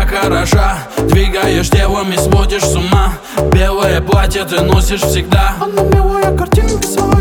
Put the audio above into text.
хороша, двигаешь девами, сводишь с ума. Белое платье ты носишь всегда. Она милая картинка своя.